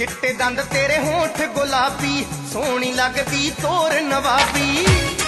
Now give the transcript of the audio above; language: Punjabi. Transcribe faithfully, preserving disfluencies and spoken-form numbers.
चिट्टे दंद तेरे होठ गुलाबी सोहनी लगदी तोर नवाबी।